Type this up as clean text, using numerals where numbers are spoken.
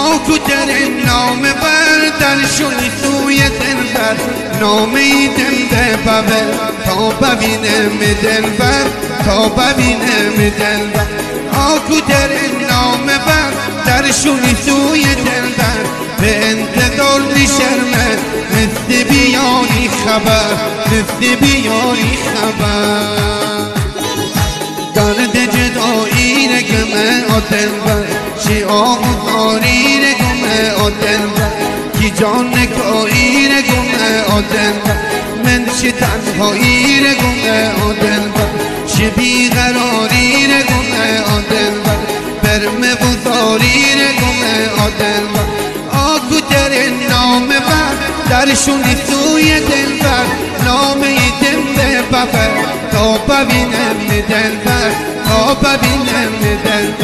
آکو در نام بر در شوی سوی دلبر نامی دل ببر تا ببینم دلبر تا ببینم دلبر آکو در نام بر در شوی سوی دلبر به انتظار نشرمه مثل بیانی خبر مثل بیانی خبر درد جدایی نگمه دلبر شیعه خاری نگمه دلبر کی جان نکایی نگمه دلبر من چه تنهایی نگمه دلبر چه بیقراری نگمه دلبر برمه بزاری نگمه دلبر آکو در نام بر درشونی سوی دلبر نامه دل ببر تا ببینم دلبر تا ببینم دلبر